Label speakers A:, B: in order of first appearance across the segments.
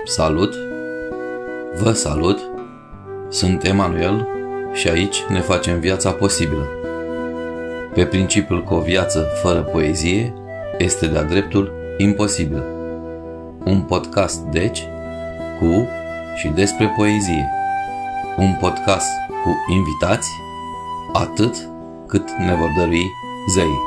A: Salut! Vă salut! Sunt Emanuel și aici ne facem viața posibilă. Pe principiul că o viață fără poezie este de-a dreptul imposibilă. Un podcast, deci, cu și despre poezie. Un podcast cu invitați, atât cât ne vor dărui zeii.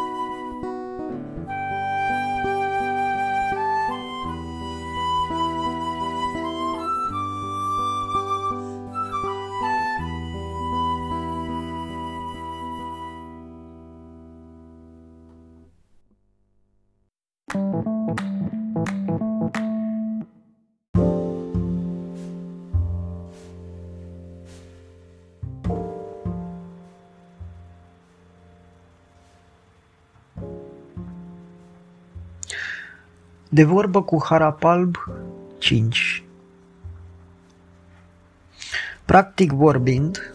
B: De vorbă cu Harapalb 5. Practic vorbind,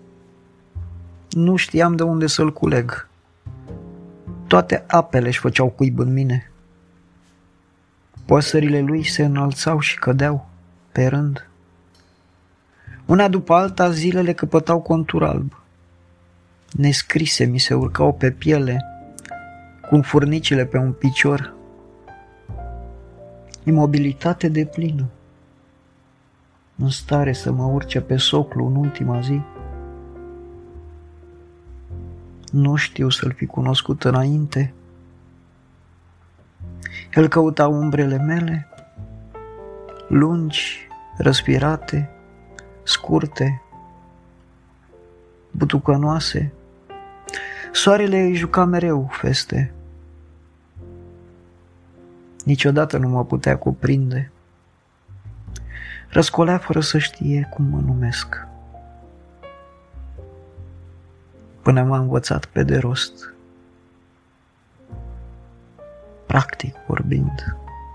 B: nu știam de unde să-l culeg. Toate apele își făceau cuib în mine. Păsările lui se înălțau și cădeau pe rând. Una după alta zilele căpătau contur alb. Nescrise mi se urcau pe piele, cum furnicile pe un picior. Imobilitate deplină, în stare să mă urce pe soclu în ultima zi. Nu știu să-l fi cunoscut înainte. El căuta umbrele mele, lungi, răspirate, scurte, butucănoase. Soarele îi juca mereu feste. Niciodată nu mă putea cuprinde. Răscolea fără să știe cum mă numesc. Până m-a învățat pe de rost. Practic vorbind,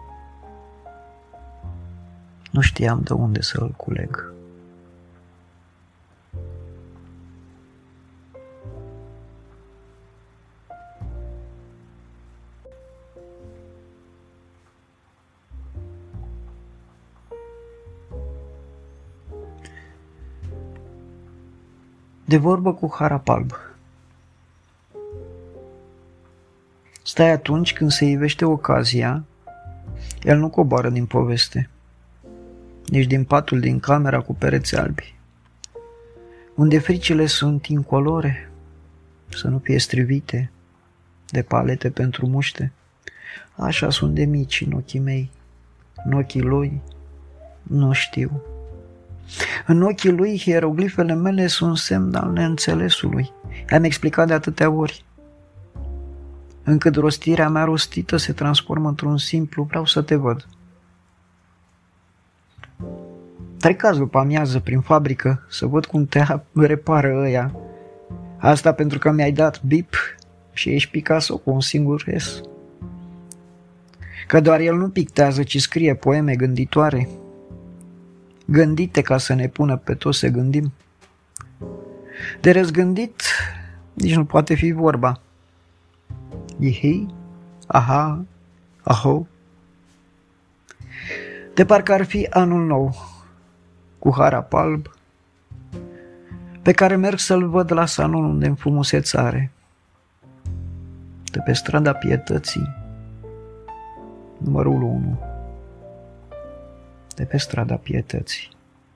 B: nu știam de unde să-l culeg. De vorbă cu Harapalb. Stai atunci când se ivește ocazia, el nu coboară din poveste, nici din patul din camera cu pereți albi, unde fricile sunt incolore, să nu fie strivite de palete pentru muște. Așa sunt de mici în ochii mei, în ochii lui, nu știu. În ochii lui, hieroglifele mele sunt semn al neînțelesului. I-am explicat de atâtea ori, încât rostirea mea rostită se transformă într-un simplu vreau să te văd. Trec azi după amiază prin fabrică să văd cum te repară ăia. Asta pentru că mi-ai dat bip și ești Picasso cu un singur S. Că doar el nu pictează, ci scrie poeme gânditoare, gândite ca să ne pună pe toți să gândim. De răzgândit nici nu poate fi vorba. Ihi, aha, aho. De parcă ar fi anul nou, cu Harapalb, pe care merg să-l văd la salon unde înfrumusețare, de pe strada Pietății, numărul 1. De pe strada Pietății,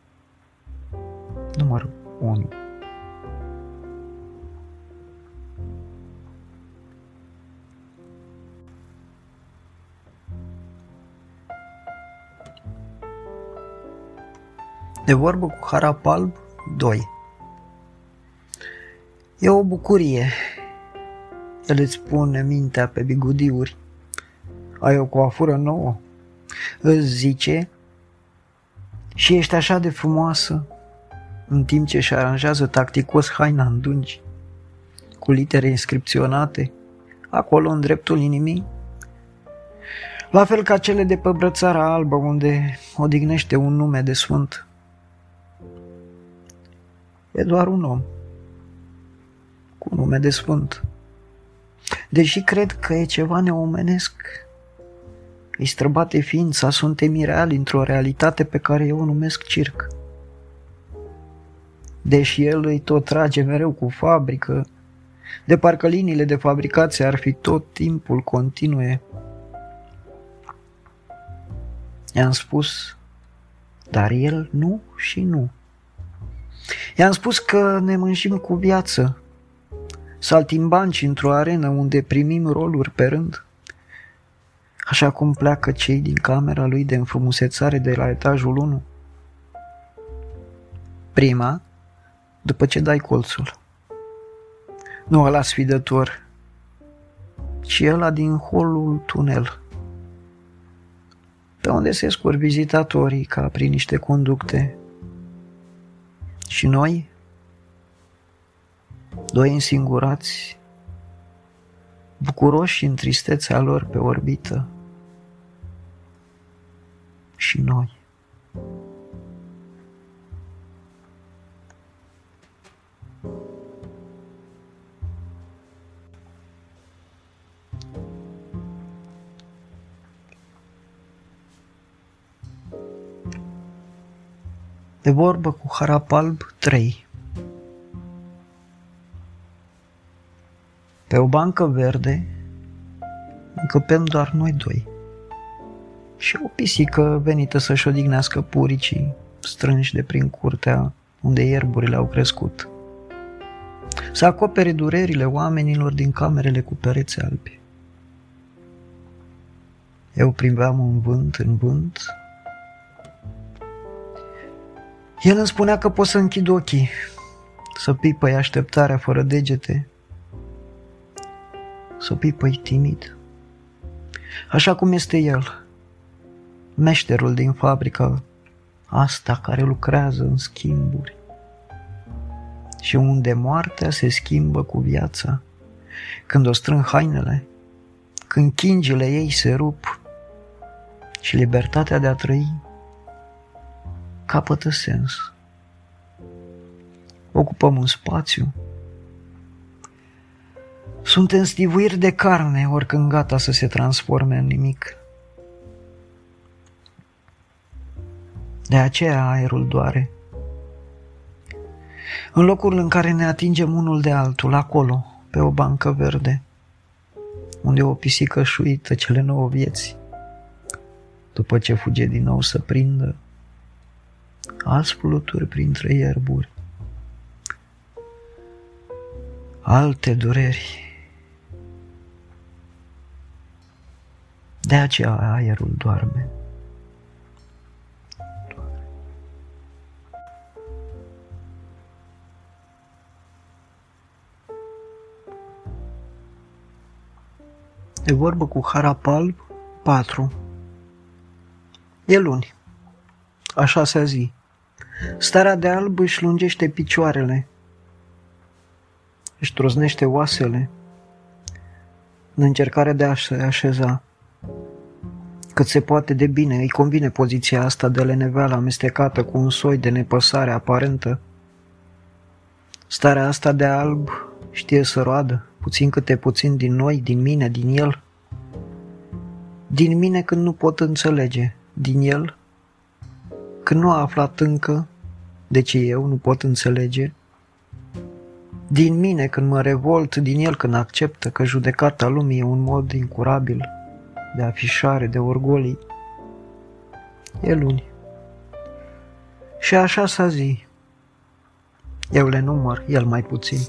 B: numărul 1. De vorbă cu Harapalb 2. E o bucurie. El îți pune mintea pe bigudiuri. Ai o coafură nouă, îți zice, și ești așa de frumoasă, în timp ce își aranjează tacticos haina în dungi, cu litere inscripționate, acolo în dreptul inimii, la fel ca cele de pe brățara albă unde odihnește un nume de sfânt. E doar un om cu nume de sfânt. Deși cred că e ceva neomenesc, îi străbate ființa, suntem ireali într-o realitate pe care eu o numesc circ. Deși el îi tot trage mereu cu fabrică, de parcă liniile de fabricație ar fi tot timpul continue. I-am spus, dar el nu și nu. I-am spus că ne mânjim cu viață, saltimbanci într-o arenă unde primim roluri pe rând, așa cum pleacă cei din camera lui de înfrumusețare de la etajul 1. Prima, după ce dai colțul. Nu ăla sfidător, ci ăla din holul tunel, pe unde se scurg vizitatorii ca prin niște conducte. Și noi, doi însingurați, bucuroși în tristețea lor pe orbită. Și noi. De vorbă cu Harap Alb 3. Pe o bancă verde încăpem doar noi doi și o pisică venită să-și odihnească puricii strânși de prin curtea unde ierburile au crescut, să acopere durerile oamenilor din camerele cu pereți albi. Eu priveam în vânt. El îmi spunea că pot să închid ochii, să pipăi așteptarea fără degete, să pipăi timid, așa cum este el, meșterul din fabrica asta care lucrează în schimburi și unde moartea se schimbă cu viața, când o strâng hainele, când chingile ei se rup și libertatea de a trăi capătă sens. Ocupăm un spațiu. Suntem stivuiri de carne, oricând gata să se transforme în nimic. De aceea aerul doare. În locul în care ne atingem unul de altul, acolo, pe o bancă verde, unde o pisică își uită cele 9 vieți, după ce fuge din nou să prindă alți fluturi printre ierburi, alte dureri. De aceea aerul doarme. De vorbă cu Harap Alb 4. E luni, a 6-a zi. Starea de alb își lungește picioarele, își trosnește oasele în încercare de a se așeza. Cât se poate de bine îi convine poziția asta de leneveală amestecată cu un soi de nepăsare aparentă. Starea asta de alb știe să roadă, puțin câte puțin din noi, din mine, din el. Din mine când nu pot înțelege, din el când nu a aflat încă de ce eu nu pot înțelege, din mine când mă revolt, din el când acceptă că judecata lumii e un mod incurabil de afișare, de orgolii. E luni. Și a 6-a zi. Eu le număr, el mai puțin.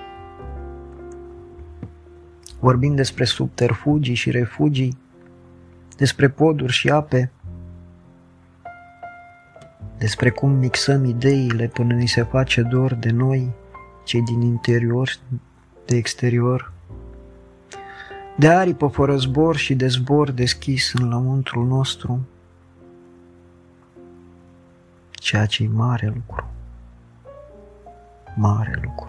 B: Vorbim despre subterfugii și refugii, despre poduri și ape, despre cum mixăm ideile până ni se face dor de noi, cei din interior, de exterior, de aripă fără zbor și de zbor deschis în lăuntrul nostru, ceea ce-i mare lucru, mare lucru.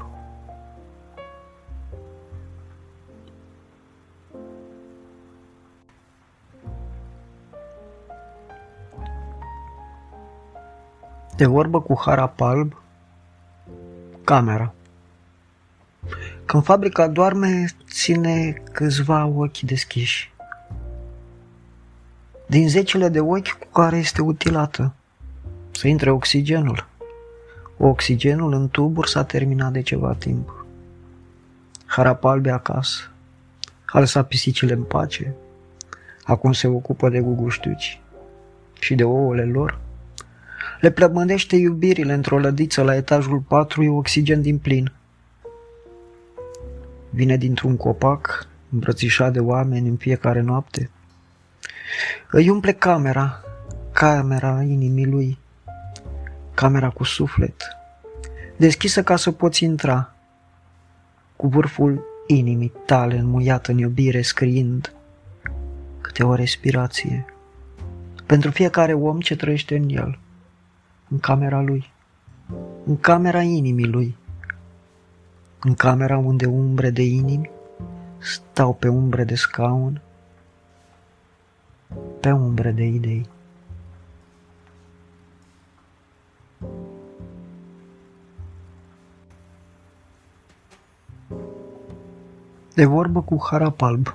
B: De vorbă cu Harap Alb, camera. Când fabrica doarme, ține câțiva ochi deschiși. din zecile de ochi cu care este utilată. Să intre oxigenul. Oxigenul în tuburi s-a terminat de ceva timp. Harapalbi acasă. A lăsat pisicile în pace. Acum se ocupă de guguștiuci și de ouăle lor. Le plămândește iubirile într-o lădiță la etajul 4, e oxigen din plin. Vine dintr-un copac, îmbrățișat de oameni în fiecare noapte. Îi umple camera inimii lui, camera cu suflet, deschisă ca să poți intra, cu vârful inimii tale înmuiat în iubire, scriind câte o respirație pentru fiecare om ce trăiește în el, în camera lui, în camera inimii lui, în camera unde umbre de inimi stau pe umbre de scaun, pe umbre de idei. De vorbă cu Harapalb.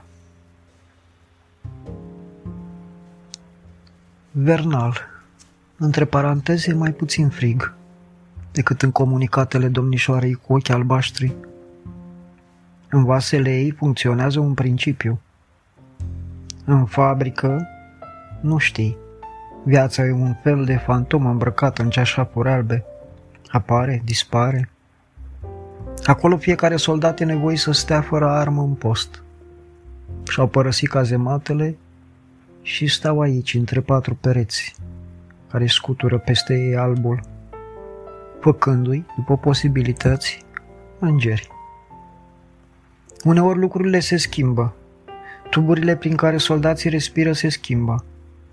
B: Vernal, între paranteze mai puțin frig decât în comunicatele domnișoarei cu ochi albaștri. În vasele ei funcționează un principiu. În fabrică, nu știi. Viața e un fel de fantomă îmbrăcată în ceașapuri albe. Apare, dispare. Acolo fiecare soldat e nevoit să stea fără armă în post. Și-au părăsit cazematele și stau aici, între 4 pereți, care scutură peste ei albul, făcându-i, după posibilități, îngeri. Uneori lucrurile se schimbă. Tuburile prin care soldații respiră se schimbă.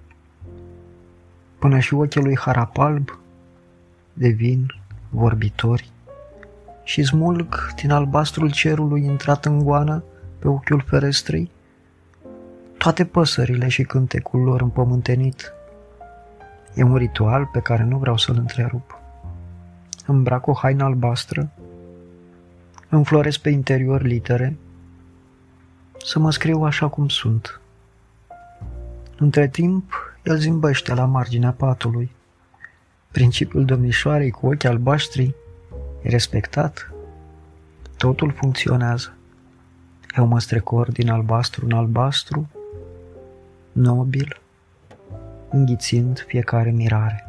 B: Până și ochii lui Harapalb devin vorbitori și smulg din albastrul cerului intrat în goană pe ochiul ferestrei toate păsările și cântecul lor împământenit. E un ritual pe care nu vreau să-l întrerup. Îmbrac o haină albastră, înfloresc pe interior litere, să mă scriu așa cum sunt. Între timp, el zâmbește la marginea patului. Principiul domnișoarei cu ochi albaștri e respectat. Totul funcționează. Eu mă strecor din albastru în albastru, nobil, înghițind fiecare mirare.